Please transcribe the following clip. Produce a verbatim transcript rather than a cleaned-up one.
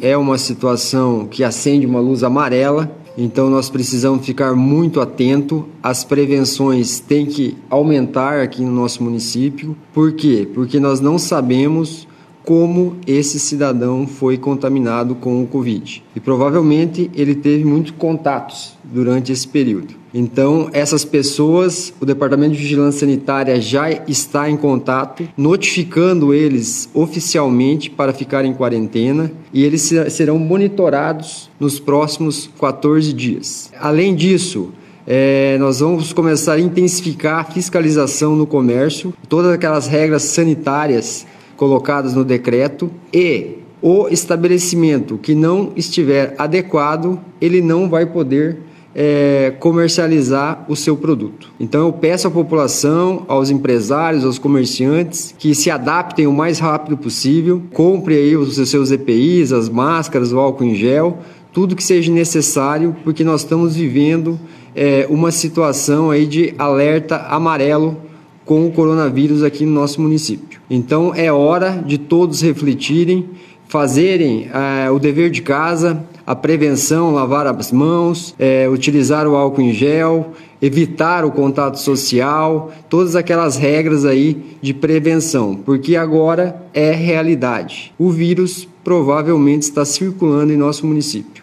é uma situação que acende uma luz amarela, então nós precisamos ficar muito atento. As prevenções têm que aumentar aqui no nosso município. Por quê? Porque nós não sabemos como esse cidadão foi contaminado com o Covid. E provavelmente ele teve muitos contatos durante esse período. Então, essas pessoas, o Departamento de Vigilância Sanitária já está em contato, notificando eles oficialmente para ficar em quarentena, e eles serão monitorados nos próximos quatorze dias. Além disso, É, nós vamos começar a intensificar a fiscalização no comércio, todas aquelas regras sanitárias colocadas no decreto, e o estabelecimento que não estiver adequado, ele não vai poder é, comercializar o seu produto. Então eu peço à população, aos empresários, aos comerciantes, que se adaptem o mais rápido possível, compre aí os seus E P Is, as máscaras, o álcool em gel, tudo que seja necessário, porque nós estamos vivendo é, uma situação aí de alerta amarelo com o coronavírus aqui no nosso município. Então é hora de todos refletirem, fazerem é, o dever de casa, a prevenção, lavar as mãos, é, utilizar o álcool em gel, evitar o contato social, todas aquelas regras aí de prevenção, porque agora é realidade. O vírus provavelmente está circulando em nosso município.